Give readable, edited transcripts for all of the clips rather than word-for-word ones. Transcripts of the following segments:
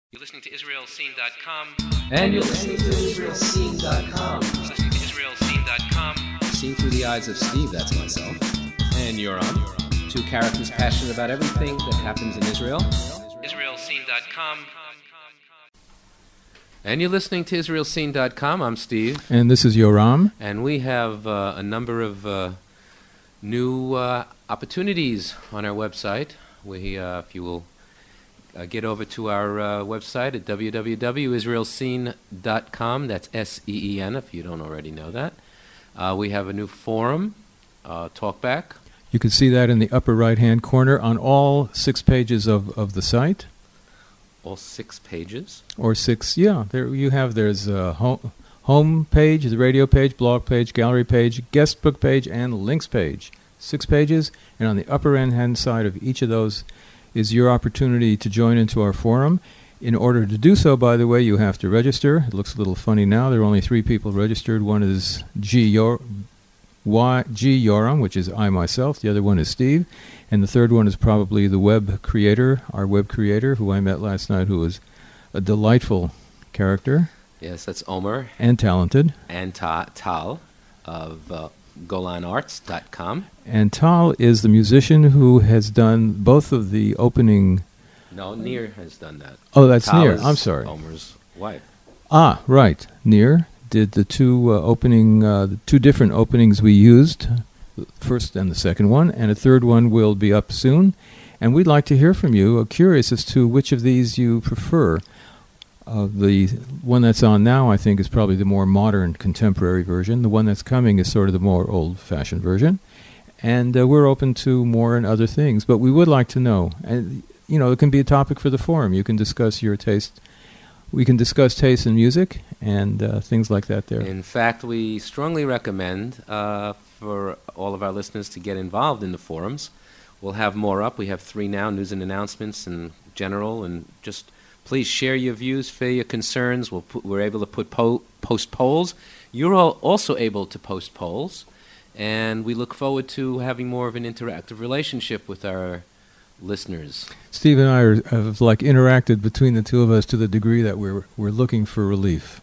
You're listening to IsraelScene.com. And you're listening to IsraelScene.com. Listening to IsraelScene.com. Seen through the eyes of Steve, that's myself. And Yoram. Two characters passionate about everything that happens in Israel. IsraelScene.com. And you're listening to IsraelScene.com. I'm Steve. And this is Yoram. And we have a number of new opportunities on our website. If you will get over to our website at www.israelscene.com. That's S-E-E-N, if you don't already know that. We have a new forum, Talkback. You can see that in the upper right-hand corner on all 6 pages of the site. All 6 pages? Or 6, yeah. There you have, there's a home page, the radio page, blog page, gallery page, guest book page, and links page. 6 pages, and on the upper hand side of each of those is your opportunity to join into our forum. In order to do so, by the way, you have to register. It looks a little funny now. There are only 3 people registered. One is G. Yoram, which is I myself. The other one is Steve. And the third one is probably the web creator, our web creator, who I met last night, who was a delightful character. Yes, that's Omer. And talented. And Tal of GolanArts.com. And Tal is the musician who has done both of the opening... No, Nir has done that. Oh, that's Tal Nir. is I'm sorry. Omer's wife. Ah, right. Nir did the two different openings we used, the first and the second one, and a third one will be up soon. And we'd like to hear from you. Curious as to which of these you prefer. The one that's on now, I think, is probably the more modern, contemporary version. The one that's coming is sort of the more old-fashioned version. And we're open to more and other things. But we would like to know. And, you know, it can be a topic for the forum. You can discuss your taste. We can discuss taste in music and things like that there. In fact, we strongly recommend for all of our listeners to get involved in the forums. We'll have more up. We have 3 now, news and announcements and general, and just... Please share your views, share your concerns. We're able to post polls. You're also able to post polls, and we look forward to having more of an interactive relationship with our listeners. Steve and I have interacted between the two of us to the degree that we're looking for relief.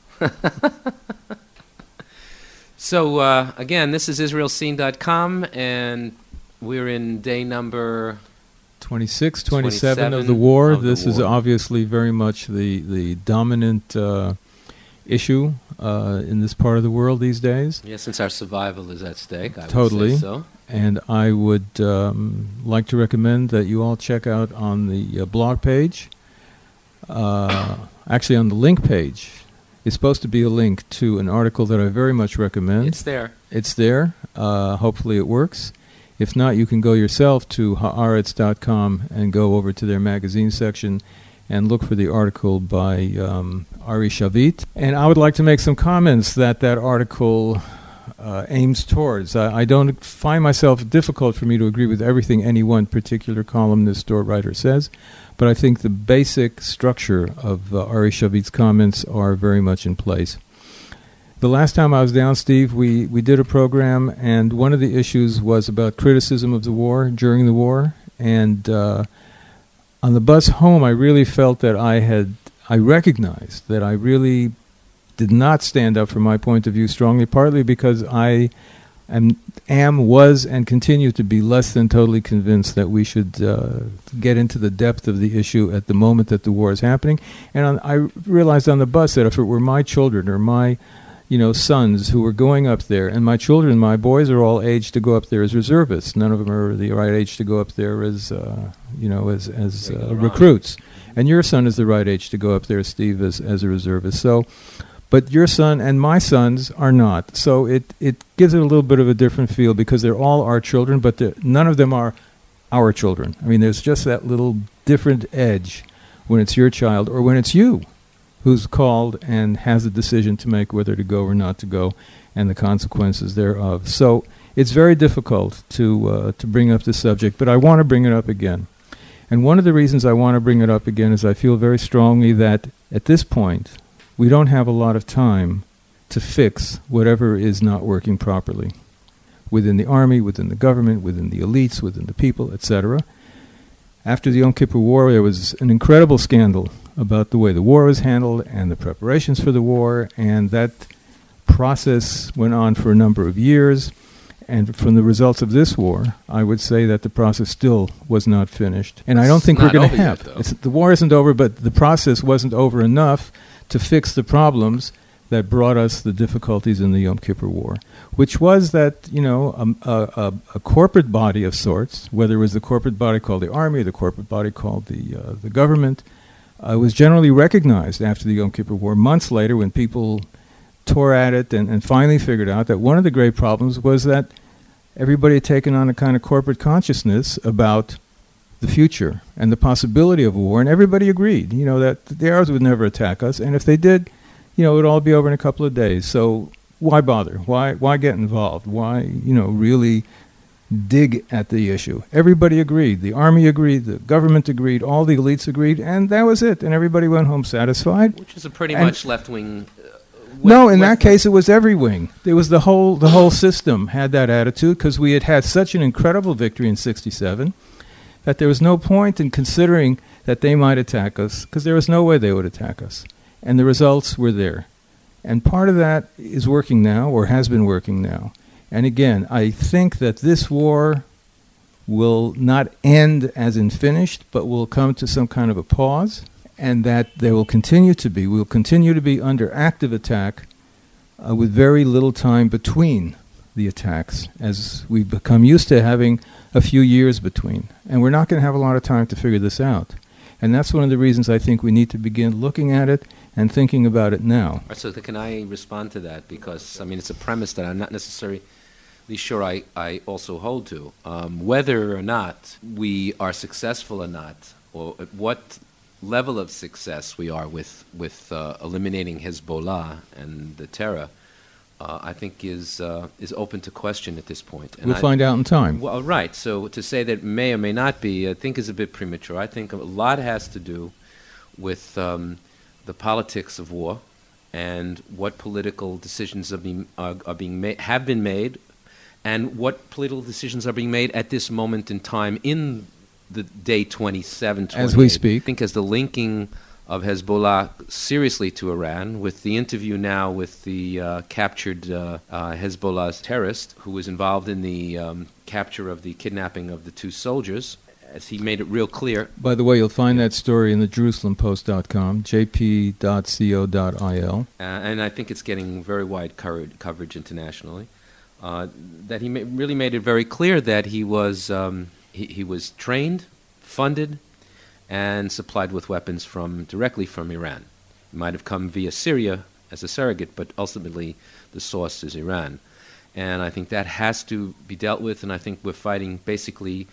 So, again, this is IsraelScene.com, and we're in day number... 26, 27 of the war. This is obviously very much the dominant issue in this part of the world these days. Yes, since our survival is at stake, I totally. would say so. And I would like to recommend that you all check out on the blog page, actually on the link page, is supposed to be a link to an article that I very much recommend. It's there. It's there. Hopefully it works. If not, you can go yourself to haaretz.com and go over to their magazine section and look for the article by Ari Shavit. And I would like to make some comments that article aims towards. I don't find myself difficult for me to agree with everything any one particular columnist or writer says, but I think the basic structure of Ari Shavit's comments are very much in place. The last time I was down, Steve, we did a program, and one of the issues was about criticism of the war, during the war. And on the bus home, I really felt that I recognized that I really did not stand up for my point of view strongly, partly because I was, and continue to be less than totally convinced that we should get into the depth of the issue at the moment that the war is happening. And I realized on the bus that if it were my children or my sons who were going up there, and my boys are all aged to go up there as reservists. None of them are the right age to go up there as recruits. And your son is the right age to go up there, Steve, as a reservist. So, but your son and my sons are not. So it gives it a little bit of a different feel because they're all our children, but none of them are our children. I mean, there's just that little different edge when it's your child or when it's you who's called and has a decision to make whether to go or not to go, and the consequences thereof. So it's very difficult to bring up this subject, but I want to bring it up again. And one of the reasons I want to bring it up again is I feel very strongly that at this point, we don't have a lot of time to fix whatever is not working properly within the army, within the government, within the elites, within the people, etc. After the Yom Kippur War, there was an incredible scandal about the way the war was handled and the preparations for the war, and that process went on for a number of years. And from the results of this war, I would say that the process still was not finished. And I don't think we're going to have. The war isn't over, but the process wasn't over enough to fix the problems that brought us the difficulties in the Yom Kippur War, which was that, a corporate body of sorts, whether it was the corporate body called the army, the corporate body called the government, was generally recognized after the Yom Kippur War. Months later, when people tore at it and finally figured out that one of the great problems was that everybody had taken on a kind of corporate consciousness about the future and the possibility of a war, and everybody agreed, that the Arabs would never attack us, and if they did, it would all be over in a couple of days. So why bother? Why get involved? Why, really dig at the issue? Everybody agreed. The army agreed. The government agreed. All the elites agreed. And that was it. And everybody went home satisfied. Which is a pretty much left-wing... No, in that case, it was every wing. It was the whole system had that attitude because we had had such an incredible victory in '67 that there was no point in considering that they might attack us because there was no way they would attack us. And the results were there. And part of that is working now, or has been working now. And again, I think that this war will not end as in finished, but will come to some kind of a pause, and that there will continue to be, we'll continue to be under active attack with very little time between the attacks, as we've become used to having a few years between. And we're not going to have a lot of time to figure this out. And that's one of the reasons I think we need to begin looking at it and thinking about it now. So can I respond to that? Because, it's a premise that I'm not necessarily sure I also hold to. Whether or not we are successful or not, or at what level of success we are with eliminating Hezbollah and the terror, I think is open to question at this point. And we'll find out in time. Well, right. So to say that may or may not be, I think is a bit premature. I think a lot has to do with the politics of war and what political decisions have been made, and what political decisions are being made at this moment in time in the day 27, 28. As we speak. I think as the linking of Hezbollah seriously to Iran, with the interview now with the captured Hezbollah's terrorist who was involved in the capture of the kidnapping of the two soldiers, as he made it real clear. By the way, you'll find that story in the JerusalemPost.com, jp.co.il. And I think it's getting very wide coverage internationally. That he really made it very clear that he was trained, funded, and supplied with weapons directly from Iran. It might have come via Syria as a surrogate, but ultimately the source is Iran. And I think that has to be dealt with, and I think we're fighting basically,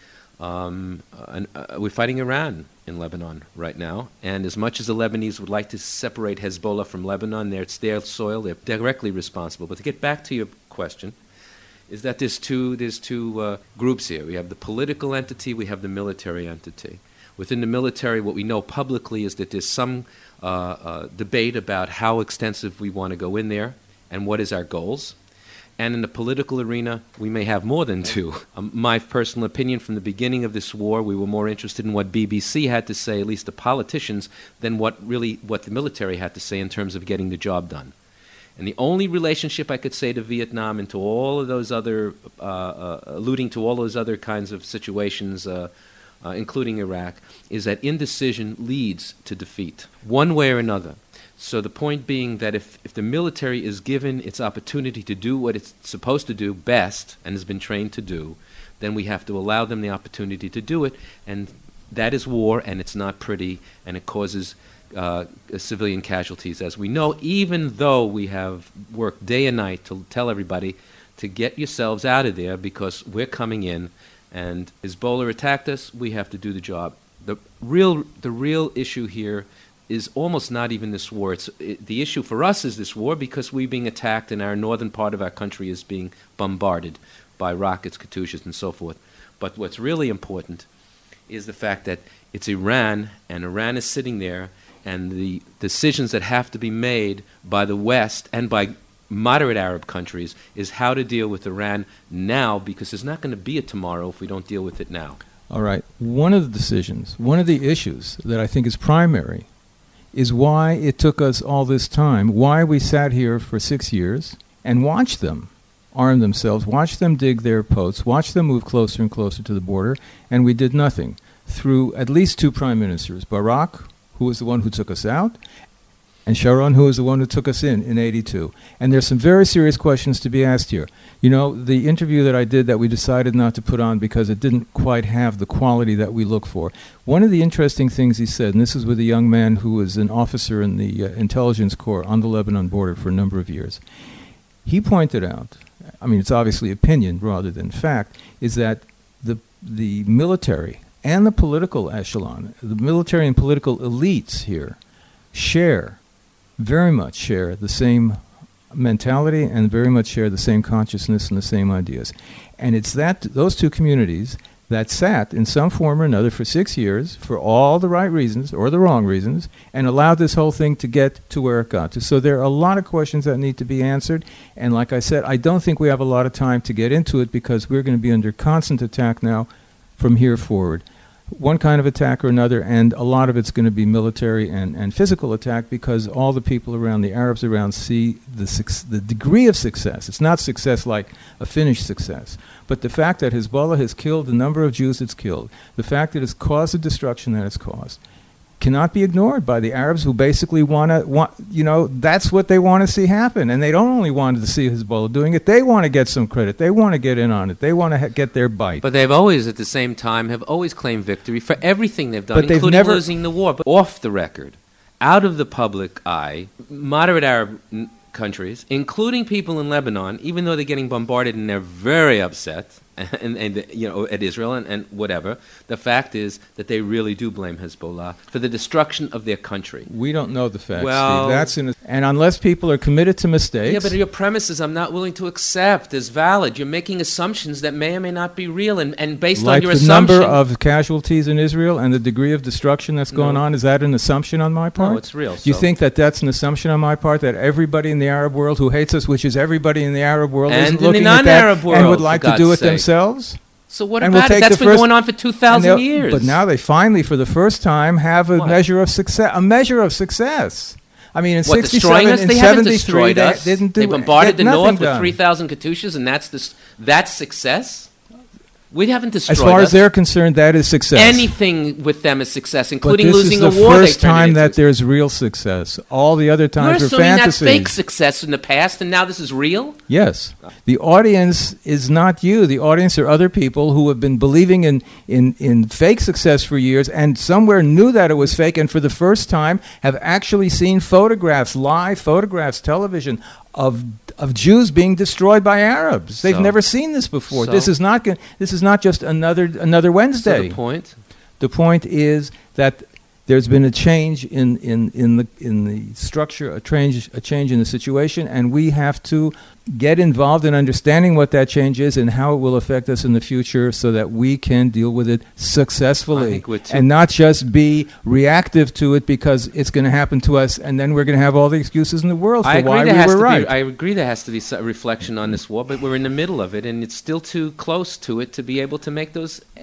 we're fighting Iran in Lebanon right now. And as much as the Lebanese would like to separate Hezbollah from Lebanon, it's their soil, they're directly responsible. But to get back to your question, is that there's two groups here. We have the political entity, we have the military entity. Within the military, what we know publicly is that there's some debate about how extensive we want to go in there and what is our goals. And in the political arena, we may have more than two. My personal opinion, from the beginning of this war, we were more interested in what BBC had to say, at least the politicians, than what the military had to say in terms of getting the job done. And the only relationship I could say to Vietnam and to all of those other, alluding to all those other kinds of situations, including Iraq, is that indecision leads to defeat, one way or another. So the point being that if the military is given its opportunity to do what it's supposed to do best and has been trained to do, then we have to allow them the opportunity to do it. And that is war, and it's not pretty, and it causes civilian casualties, as we know, even though we have worked day and night to tell everybody to get yourselves out of there because we're coming in, and Hezbollah attacked us, we have to do the job. The real issue here is almost not even this war. The issue for us is this war because we're being attacked and our northern part of our country is being bombarded by rockets, Katyushas, and so forth. But what's really important is the fact that it's Iran, and Iran is sitting there, and the decisions that have to be made by the West and by moderate Arab countries is how to deal with Iran now, because there's not going to be a tomorrow if we don't deal with it now. All right. One of the decisions, one of the issues that I think is primary is why it took us all this time, why we sat here for 6 years and watched them arm themselves, watched them dig their posts, watched them move closer and closer to the border, and we did nothing. Through at least 2 prime ministers, Barak, who was the one who took us out, and Sharon, who was the one who took us in 82. And there's some very serious questions to be asked here. You know, the interview that I did that we decided not to put on because it didn't quite have the quality that we look for. One of the interesting things he said, and this is with a young man who was an officer in the intelligence corps on the Lebanon border for a number of years. He pointed out, I mean, it's obviously opinion rather than fact, is that the military and the political echelon, the military and political elites here, very much share the same mentality and very much share the same consciousness and the same ideas. And it's those 2 communities that sat in some form or another for 6 years for all the right reasons or the wrong reasons and allowed this whole thing to get to where it got to. So there are a lot of questions that need to be answered. And like I said, I don't think we have a lot of time to get into it because we're going to be under constant attack now from here forward. One kind of attack or another, and a lot of it's going to be military and physical attack because all the people around, the Arabs around, see the degree of success. It's not success like a finished success, but the fact that Hezbollah has killed the number of Jews it's killed, the fact that it's caused the destruction that it's caused, cannot be ignored by the Arabs who basically that's what they want to see happen. And they don't only want to see Hezbollah doing it, they want to get some credit. They want to get in on it. They want to get their bite. But they've always, at the same time, have always claimed victory for everything they've done, But they've including never losing the war. But off the record, out of the public eye, moderate Arab countries, including people in Lebanon, even though they're getting bombarded and they're very upset, and at Israel and whatever, the fact is that they really do blame Hezbollah for the destruction of their country. We don't know the facts, Well, Steve. And unless people are committed to mistakes... Yeah, but your premises I'm not willing to accept as valid. You're making assumptions that may or may not be real, and based like on your the assumption... number of casualties in Israel and the degree of destruction that's going on, is that an assumption on my part? No, it's real. You think that that's an assumption on my part, that everybody in the Arab world who hates us, which is everybody in the Arab world, And isn't in the looking at non-Arab that world, and would like for to do God's it sake. themselves? So what And about we'll it? take That's the been first- going on for 2,000 years. But now they finally, for the first time, have a What? measure of success. A measure of success. I mean, in What, 67 destroying us? and They haven't 73, destroyed they us. didn't do They bombarded the nothing north with done. 3,000 Katyushas, and that's success? We haven't destroyed As far us. as they're concerned, that is success. Anything with them is success, But including this losing is a the war. first they turned it time into. that there's real success. All the other We're times were assuming that's fantasies. fake success in the past, and now this is real? Yes. The audience is not you. The audience are other people who have been believing in fake success for years and somewhere knew that it was fake and for the first time have actually seen photographs, live photographs, television of Jews being destroyed by Arabs. They've So- never seen this before. so- This is not just another Wednesday. So the point? The point is that there's been a change in the structure, a change in the situation, and we have to get involved in understanding what that change is and how it will affect us in the future so that we can deal with it I successfully think we're too- and not just be reactive to it because it's going to happen to us and then we're going to have all the excuses in the world for why we were right. I agree there has to be a reflection on this war, but we're in the middle of it, and it's still too close to it to be able to make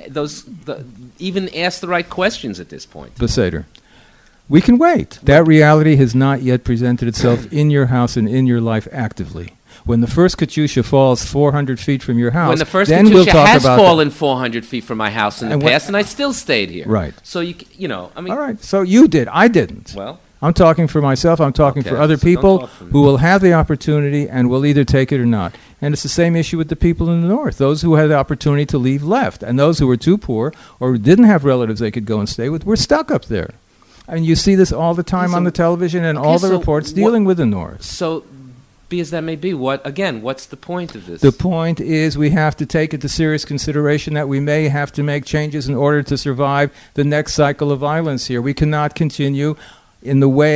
even ask the right questions at this point. Beseder. We can wait. That reality has not yet presented itself in your house and in your life actively. When the first Katyusha falls 400 feet from your house, When the first then we'll Katyusha talk has about fallen 400 feet from my house in the And what- past, and I still stayed here. Right. So, I mean... All right. So you did. I didn't. Well... I'm talking for myself. I'm talking for Okay, other so don't people talk for me. who will have the opportunity and will either take it or not. And it's the same issue with the people in the north. Those who had the opportunity to leave left, and those who were too poor or didn't have relatives they could go and stay with were stuck up there. And you see this all the time So- on the television and okay, all the so reports what- dealing with the north. So, be as that may be, what's the point of this? The point is we have to take into serious consideration that we may have to make changes in order to survive the next cycle of violence here. We cannot continue in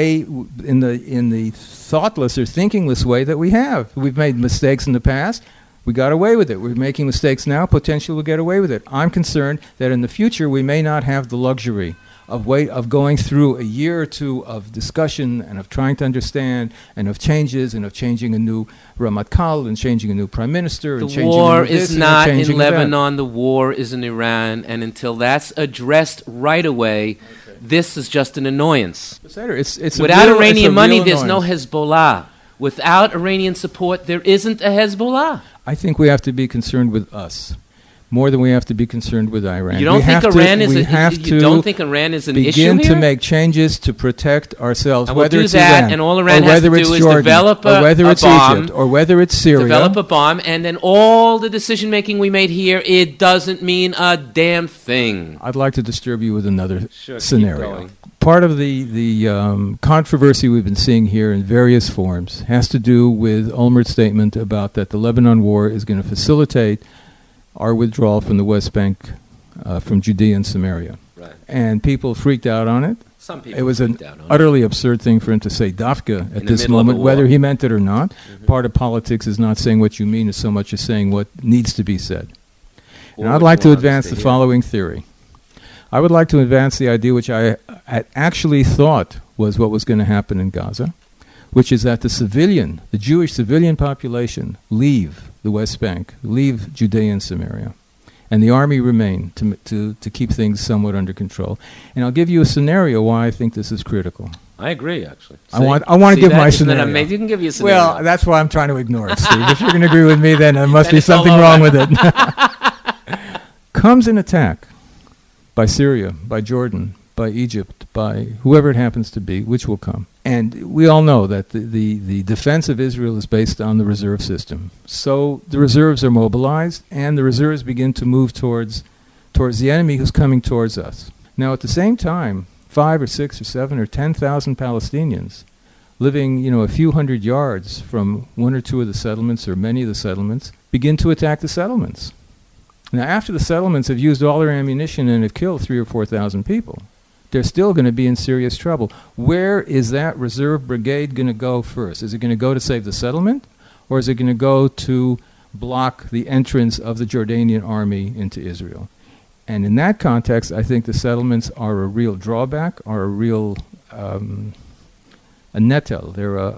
the thoughtless or thinkingless way that we have. We've made mistakes in the past. We got away with it. We're making mistakes now. Potentially we'll get away with it. I'm concerned that in the future we may not have the luxury of going through a year or two of discussion and of trying to understand and of changes and of changing a new Ramatkal and changing a new prime minister and The changing war a new this is and a not in changing that. Lebanon. The war is in Iran, and until that's addressed right away, This is just an annoyance. It's Without a Iranian money, real there's no annoyance. Hezbollah. Without Iranian support, there isn't a Hezbollah. I think we have to be concerned with us more than we have to be concerned with Iran. You don't We think have to- Iran is we a, have you don't to think Iran is an issue begin here? to make changes to protect ourselves, And we'll whether do it's that, Iran, and all or Iran has to whether do it's is Jordan, develop or whether a it's bomb, Egypt, or whether it's Syria. develop a bomb, and then all the decision making we made here, it doesn't mean a damn thing. I'd like to disturb you with another Sure, keep scenario. going. Part of the controversy we've been seeing here in various forms has to do with Olmert's statement about that the Lebanon war is going to facilitate our withdrawal from the West Bank, from Judea and Samaria. Right. And people freaked out on it. Some people It was an freaked out on it. utterly absurd thing for him to say Dafka In at the this middle of a moment, war. whether he meant it or not. Part of politics is not saying what you mean as so much as saying what needs to be said. Or And I'd what like you to want us advance to the hear. following theory. I would like to advance the idea which I had actually thought was what was going to happen in Gaza, which is that the Jewish civilian population leave the West Bank, leave Judea and Samaria, and the army remain to keep things somewhat under control. And I'll give you a scenario why I think this is critical. I agree, actually. I want to give my Isn't that scenario. amazing? You can give you a scenario. Well, that's why I'm trying to ignore it, Steve. If you're going to agree with me, then there must Then be it's all something wrong over. with it. Comes an attack by Syria, by Jordan, by Egypt, by whoever it happens to be, which will come. And we all know that the defense of Israel is based on the reserve system. So the reserves are mobilized, and the reserves begin to move towards the enemy who's coming towards us. Now, at the same time, 5 or 6 or 7 or 10,000 Palestinians living, a few hundred yards from one or two of the settlements or many of the settlements begin to attack the settlements. Now, after the settlements have used all their ammunition and have killed 3,000 or 4,000 people, they're still going to be in serious trouble. Where is that reserve brigade going to go first? Is it going to go to save the settlement, or is it going to go to block the entrance of the Jordanian army into Israel? And in that context, I think the settlements are a real drawback, are a real a netel.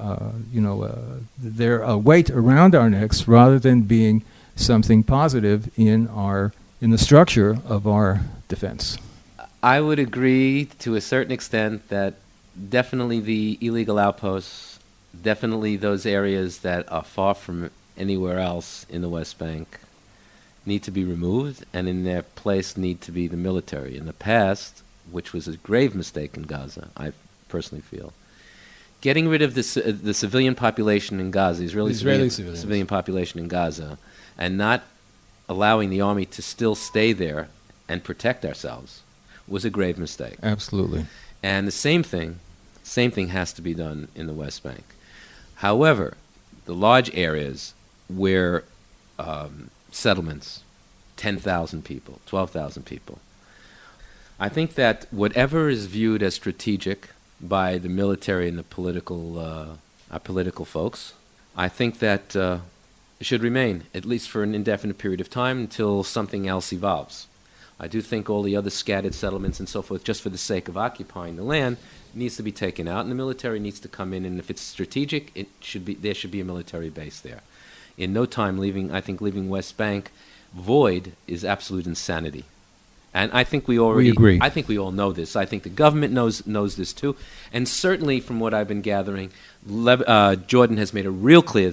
They're a weight around our necks rather than being something positive in the structure of our defense. I would agree to a certain extent that definitely the illegal outposts, definitely those areas that are far from anywhere else in the West Bank need to be removed, and in their place need to be the military. In the past, which was a grave mistake in Gaza, I personally feel, getting rid of the civilian population in Gaza, the Israeli civilian population in Gaza, and not allowing the army to still stay there and protect ourselves was a grave mistake. Absolutely. And the same thing has to be done in the West Bank. However, the large areas where settlements, 10,000 people, 12,000 people, I think that whatever is viewed as strategic by the military and the our political folks, I think that should remain, at least for an indefinite period of time, until something else evolves. I do think all the other scattered settlements and so forth, just for the sake of occupying the land, needs to be taken out, and the military needs to come in. And if it's strategic, there should be a military base there. In no time, leaving West Bank void is absolute insanity. And I think we agree. I think we all know this. I think the government knows this too. And certainly, from what I've been gathering, Jordan has made it real clear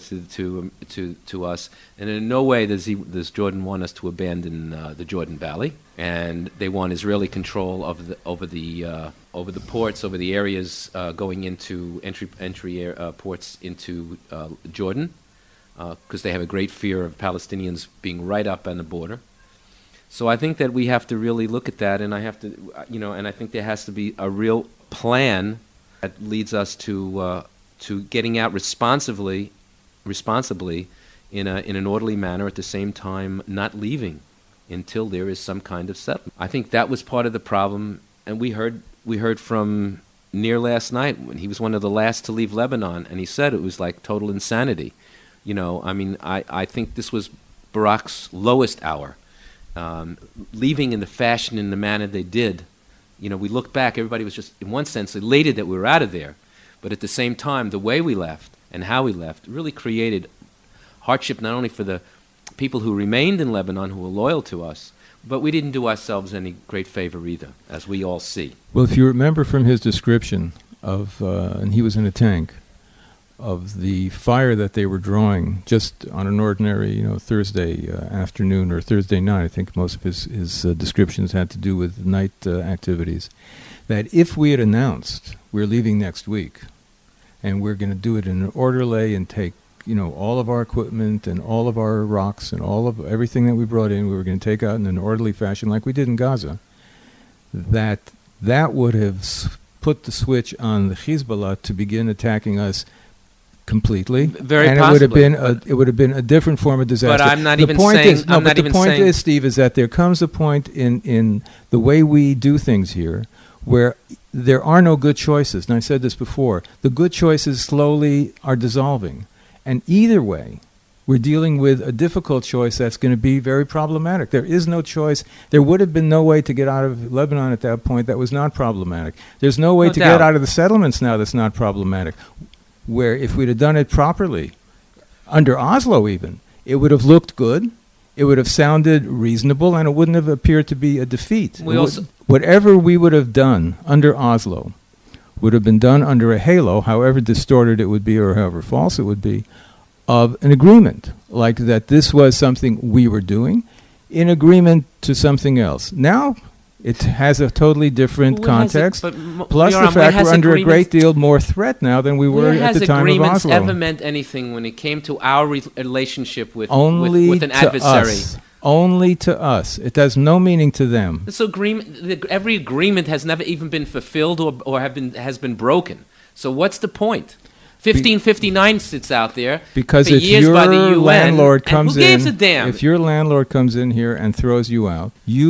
to us. And in no way does Jordan want us to abandon the Jordan Valley. And they want Israeli control over the ports, over the areas going into entry ports into Jordan, because they have a great fear of Palestinians being right up on the border. So I think that we have to really look at that, and and I think there has to be a real plan that leads us to getting out responsibly in an orderly manner. At the same time, not leaving until there is some kind of settlement. I think that was part of the problem, and we heard from Nir last night when he was one of the last to leave Lebanon, and he said it was like total insanity. I think this was Barak's lowest hour. Leaving in the fashion, in the manner they did, we look back, everybody was just, in one sense, elated that we were out of there. But at the same time, the way we left and how we left really created hardship not only for the people who remained in Lebanon, who were loyal to us, But we didn't do ourselves any great favor either, as we all see. Well, if you remember from his description of, and he was in a tank, of the fire that they were drawing just on an ordinary, Thursday afternoon or Thursday night. I think most of his descriptions had to do with night activities. That if we had announced we're leaving next week, and we're going to do it in an orderly and take, all of our equipment and all of our rocks and all of everything that we brought in, we were going to take out in an orderly fashion like we did in Gaza, that would have put the switch on the Hezbollah to begin attacking us completely, Very and possibly, it would have been a different form of disaster. But I'm not the even point saying. is, no, I'm but not the even point saying. is, Steve, is that there comes a point in the way we do things here where there are no good choices. And I said this before: the good choices slowly are dissolving, and either way, we're dealing with a difficult choice that's going to be very problematic. There is no choice. There would have been no way to get out of Lebanon at that point that was not problematic. There's no way No to doubt. get out of the settlements now that's not problematic. Where if we'd have done it properly, under Oslo even, it would have looked good, it would have sounded reasonable, and it wouldn't have appeared to be a defeat. Whatever we would have done under Oslo would have been done under a halo, however distorted it would be or however false it would be, of an agreement, like that this was something we were doing in agreement to something else. Now it has a totally different context, plus the fact we're under a great deal more threat now than we were at the time of agreements Oslo. ever meant anything when it came to our relationship with an to adversary? us. Only to us. It has no meaning to them. This agreement, every agreement has never even been fulfilled or has been broken. So what's the point? 1559 sits out there Because for if years your by the UN, landlord and comes who gives in, a damn? if your landlord comes in here and throws you out,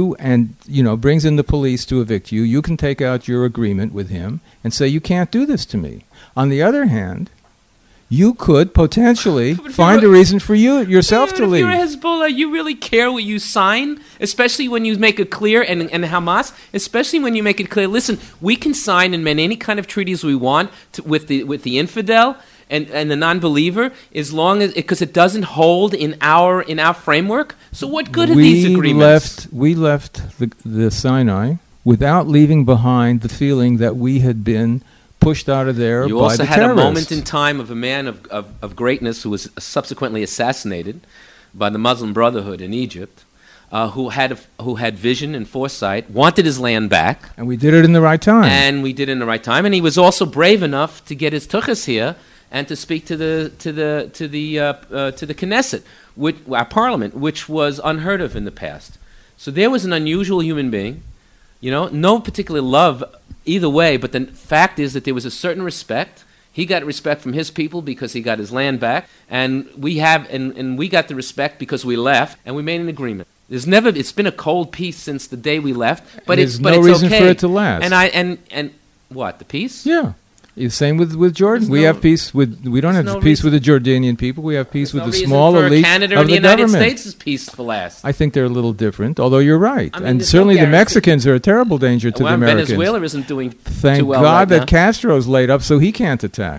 brings in the police to evict you, you can take out your agreement with him and say you can't do this to me. On the other hand, you could potentially find a reason for yourself to leave. If you're Hezbollah, you really care what you sign, especially when you make it clear, and Hamas, especially when you make it clear, listen, we can sign and make any kind of treaties we want with the infidel and the non-believer, as long as because it doesn't hold in our framework. So what good are these agreements? We left the Sinai without leaving behind the feeling that we had been pushed out of there You by also the had terrorists. a moment in time of a man of greatness who was subsequently assassinated by the Muslim Brotherhood in Egypt, who had vision and foresight, wanted his land back, And we did it in the right time. and we did it in the right time. And he was also brave enough to get his tuchus here and to speak to the Knesset, our parliament, which was unheard of in the past. So there was an unusual human being. No particular love either way, but the fact is that there was a certain respect. He got respect from his people because he got his land back, and we got the respect because we left and we made an agreement. It's been a cold peace since the day we left, but There's it's no reason okay. for it to last. And what, the peace? Yeah. Same with Jordan. We have peace with. We don't have peace with the Jordanian people. We have peace with the small elite Canada of and the the United government. States is peaceful last. I think they're a little different, although you're right. I mean, And there's certainly no the guarantee. Mexicans are a terrible danger to the Americans. Venezuela isn't doing Thank too well God right that now. Castro's laid up so he can't attack.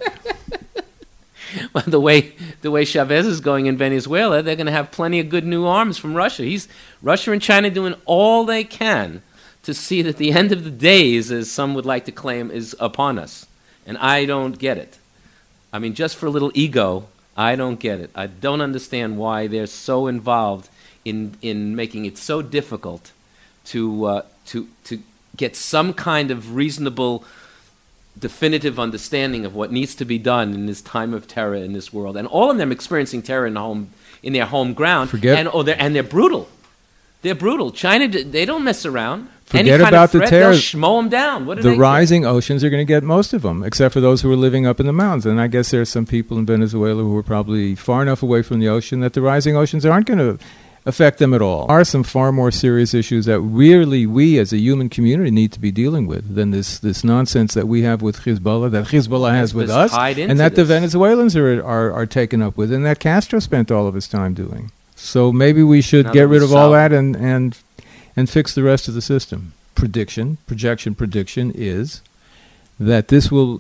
Well, the way Chavez is going in Venezuela, they're going to have plenty of good new arms from Russia. Russia and China doing all they can to see that the end of the days, as some would like to claim, is upon us. And I don't get it. I mean, just for a little ego, I don't get it. I don't understand why they're so involved in making it so difficult to get some kind of reasonable, definitive understanding of what needs to be done in this time of terror in this world. And all of them experiencing terror in their home ground. And they're brutal. They're brutal. China, they don't mess around. Forget Any kind about of threat, the terror. they'll mow them down. What do The they rising oceans are going to get most of them, except for those who are living up in the mountains. And I guess there's some people in Venezuela who are probably far enough away from the ocean that the rising oceans aren't going to affect them at all. There are some far more serious issues that really we as a human community need to be dealing with than this nonsense that we have with Hezbollah, that Hezbollah has with us, and that the Venezuelans are taken up with, and that Castro spent all of his time doing. So maybe we should get rid of all that and fix the rest of the system. Prediction is that this will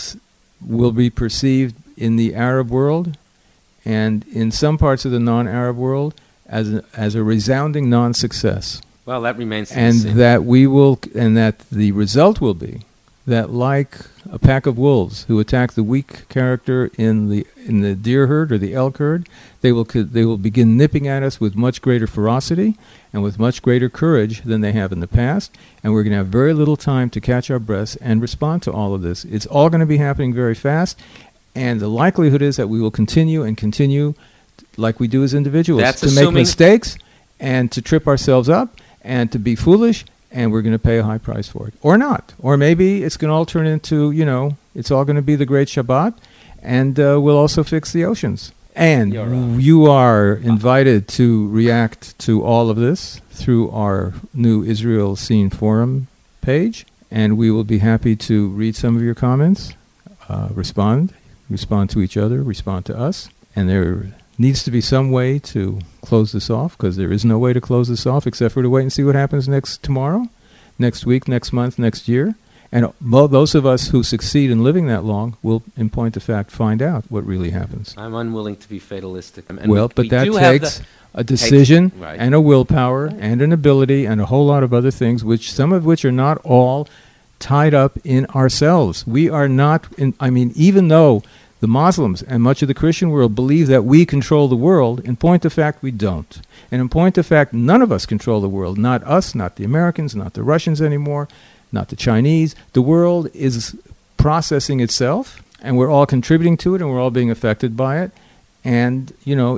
be perceived in the Arab world and in some parts of the non-Arab world as a resounding non-success. Well, that remains to be and seen. that the result will be that, like a pack of wolves who attack the weak character in the deer herd or the elk herd, they will begin nipping at us with much greater ferocity and with much greater courage than they have in the past, and we're going to have very little time to catch our breaths and respond to all of this. It's all going to be happening very fast, and the likelihood is that we will continue and continue like we do as individuals That's to make assuming- mistakes and to trip ourselves up and to be foolish, and we're going to pay a high price for it. Or not. Or maybe it's going to all turn into, it's all going to be the great Shabbat, and we'll also fix the oceans. And You're right. you are invited to react to all of this through our new Israel Scene Forum page, and we will be happy to read some of your comments, respond to each other, respond to us, and there needs to be some way to close this off, because there is no way to close this off except for to wait and see what happens tomorrow, next week, next month, next year. And those of us who succeed in living that long will, in point of fact, find out what really happens. I'm unwilling to be fatalistic. And But we that do have takes a decision right. and a willpower and an ability and a whole lot of other things, some of which are not all tied up in ourselves. We are not, even though the Muslims and much of the Christian world believe that we control the world, in point of fact, we don't. And in point of fact, none of us control the world. Not us, not the Americans, not the Russians anymore, not the Chinese. The world is processing itself, and we're all contributing to it, and we're all being affected by it. And,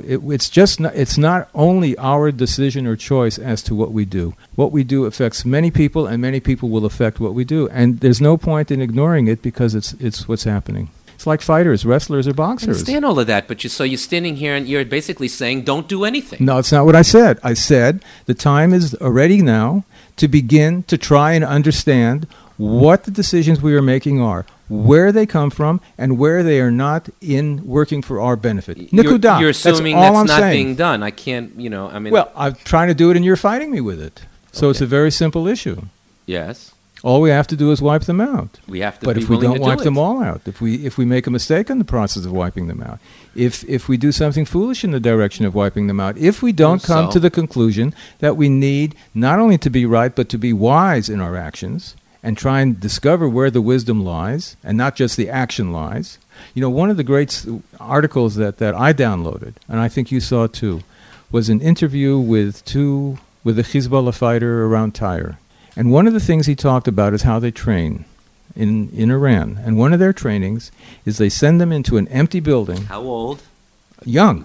it's not only our decision or choice as to what we do. What we do affects many people, and many people will affect what we do. And there's no point in ignoring it, because it's what's happening. It's like fighters, wrestlers, or I boxers. understand all of that, but you're standing here and you're basically saying, don't do anything. No, it's not what I said. I said the time is already now to begin to try and understand what the decisions we are making are, where they come from, and where they are not in working for our benefit. Nikuda. You're assuming that's, all that's I'm not saying. being done. I can't, Well, I'm trying to do it, and you're fighting me with it. So it's Okay. a very simple issue. Yes, All we have to do is wipe them out. we have to But be if we willing don't to do wipe it. them all out, if we make a mistake in the process of wiping them out, if we do something foolish in the direction of wiping them out, if we don't come So? to the conclusion that we need not only to be right but to be wise in our actions and try and discover where the wisdom lies and not just the action lies. One of the great articles that I downloaded, and I think you saw too, was an interview with a Hezbollah fighter around Tyre. And one of the things he talked about is how they train in Iran. And one of their trainings is they send them into an empty building, How old? young,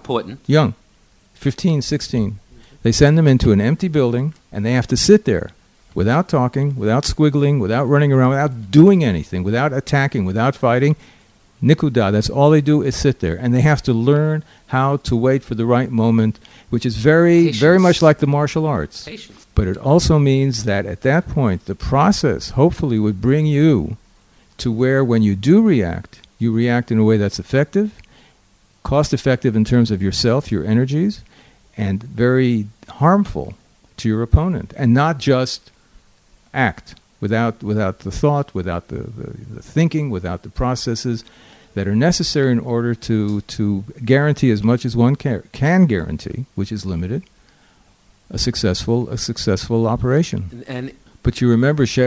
15, 16. They send them into an empty building, and they have to sit there without talking, without squiggling, without running around, without doing anything, without attacking, without fighting. Nikuda, that's all they do is sit there. And they have to learn how to wait for the right moment, which is very, very Patience. much like the martial arts. Patience. But it also means that at that point, the process hopefully would bring you to where when you do react, you react in a way that's effective, cost-effective in terms of yourself, your energies, and very harmful to your opponent, and not just act without the thought, without the thinking, without the processes that are necessary in order to guarantee as much as one can guarantee, which is limited, a successful operation. But you remember Sheikh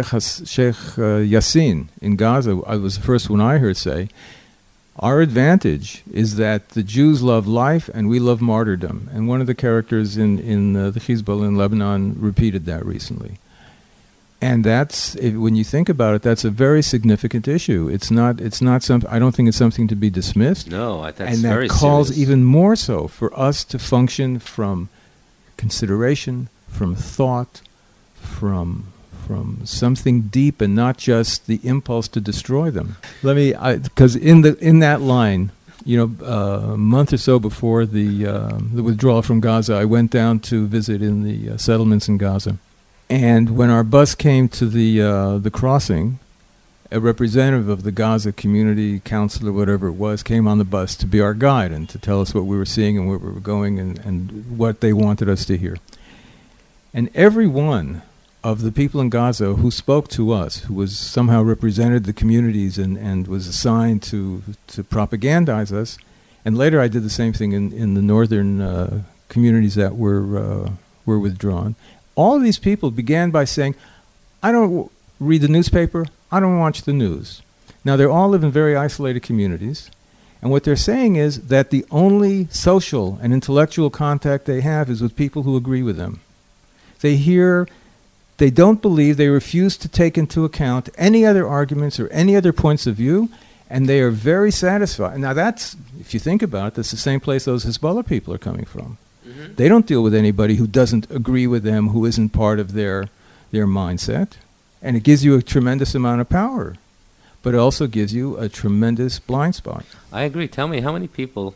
Yassin in Gaza, I was the first one I heard say, our advantage is that the Jews love life and we love martyrdom. And one of the characters in the Hezbollah in Lebanon repeated that recently. And when you think about it, that's a very significant issue. It's not something. I don't think it's something to be dismissed. No, that's and very that calls serious. even more so for us to function from consideration, from thought, from something deep, and not just the impulse to destroy them. Because in that line, a month or so before the withdrawal from Gaza, I went down to visit in the settlements in Gaza. And when our bus came to the crossing, a representative of the Gaza Community Council or whatever it was came on the bus to be our guide and to tell us what we were seeing and where we were going and what they wanted us to hear. And every one of the people in Gaza who spoke to us, who was somehow represented the communities and was assigned to propagandize us, and later I did the same thing in the northern communities that were withdrawn. all of these people began by saying, I don't read the newspaper, I don't watch the news. Now, they all live in very isolated communities, and what they're saying is that the only social and intellectual contact they have is with people who agree with them. They don't believe, they refuse to take into account any other arguments or any other points of view, and they are very satisfied. Now that's, if you think about it, that's the same place those Hezbollah people are coming from. Mm-hmm. They don't deal with anybody who doesn't agree with them, who isn't part of their mindset. And it gives you a tremendous amount of power, but it also gives you a tremendous blind spot. I agree. Tell me, how many people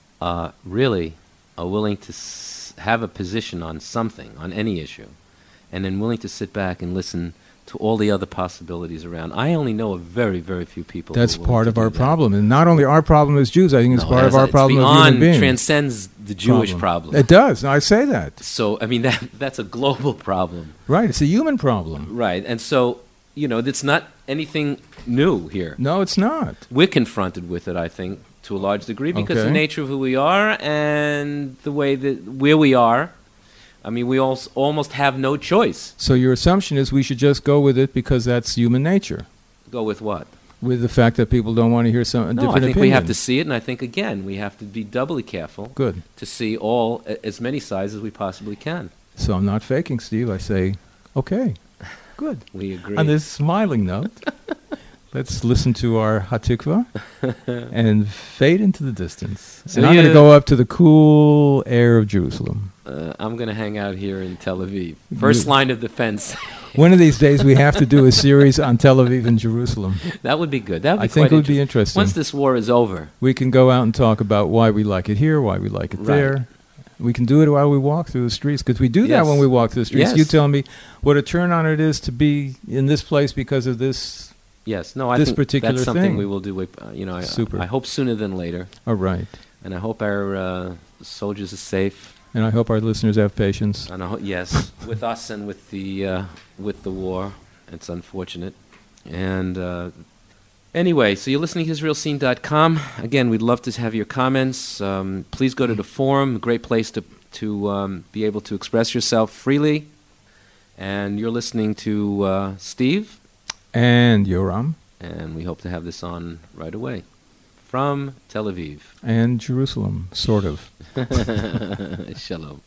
really are willing to have a position on something, on any issue, and then willing to sit back and listen to all the other possibilities around? I only know of very, very few people. That's part of our problem. And not only our problem as Jews, I think it's part of our problem as human beings. It transcends the Jewish problem. It does. I say that. So, I mean, that's a global problem. Right. It's a human problem. Right. And so, it's not anything new here. No, it's not. We're confronted with it, I think, to a large degree, because of the nature of who we are and the way that where we are. I mean, we almost have no choice. So your assumption is we should just go with it because that's human nature. Go with what? With the fact that people don't want to hear some different opinion. I think we have to see it, and I think, again, we have to be doubly careful. Good. To see as many sides as we possibly can. So I'm not faking, Steve. I say, okay, good. We agree. On this smiling note, let's listen to our Hatikva and fade into the distance. So and I'm going to go up to the cool air of Jerusalem. I'm going to hang out here in Tel Aviv. First line of defense. One of these days we have to do a series on Tel Aviv and Jerusalem. That would be good. That would be I think it would be interesting. Once this war is over, we can go out and talk about why we like it here, why we like it there. We can do it while we walk through the streets, because we do that when we walk through the streets. Yes. You tell me what a turn on it is to be in this place because of this. Yes, no, I think that's something we will do. Super. I hope sooner than later. All right. And I hope our soldiers are safe. And I hope our listeners have patience. And I yes, with us and with the war. It's unfortunate. And anyway, so you're listening to IsraelScene.com. Again, we'd love to have your comments. Please go to the forum, a great place to be able to express yourself freely. And you're listening to Steve. And Yoram. And we hope to have this on right away. From Tel Aviv. And Jerusalem, sort of. Shalom.